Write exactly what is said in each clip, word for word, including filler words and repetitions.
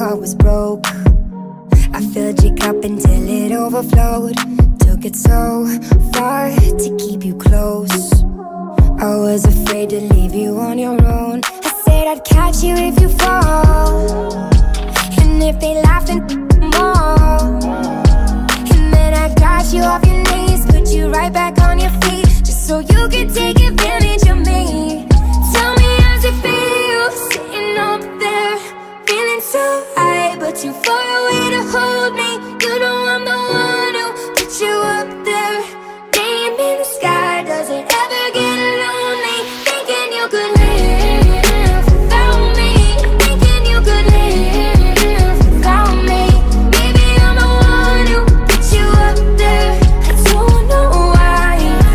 heart was broke. I filled your cup until it overflowed. Took it so far to keep you close. I was afraid to leave you on your own. I said I'd catch you if you fall, and if they laugh then more. And then I got you off your knees, put you right back on your feet, just so you could take advantage of me. Tell me how's it feel, sitting up there, feeling so high, but too far away to hold me. You know I'm the one who put you up there. Name in the sky, does it ever get lonely? Thinking you could live without me, thinking you could live without me. Maybe I'm the one who put you up there. I don't know why.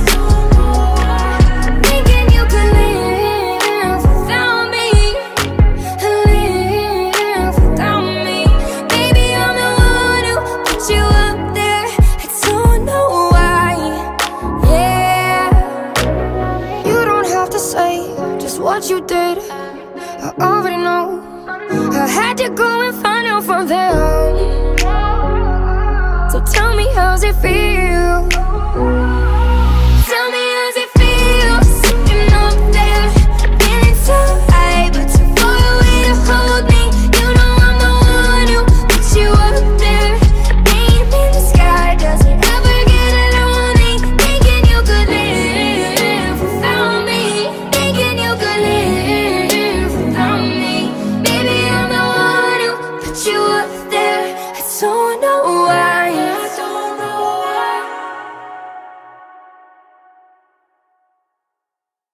Thinking you could live without me, live without me. Maybe I'm the one who put you up there. I don't know why. Yeah, you don't have to say just what you did, I already know. I had to go and find out from them. So tell me how's it feel. Tell me how's it feel, sitting up there, feeling so high, but too far away to hold me. You know I'm the one who put you up there. Name in the sky, does it ever get lonely? Thinking you could live without me, thinking you could live without me. Maybe I'm the one who put you up there. I don't know why.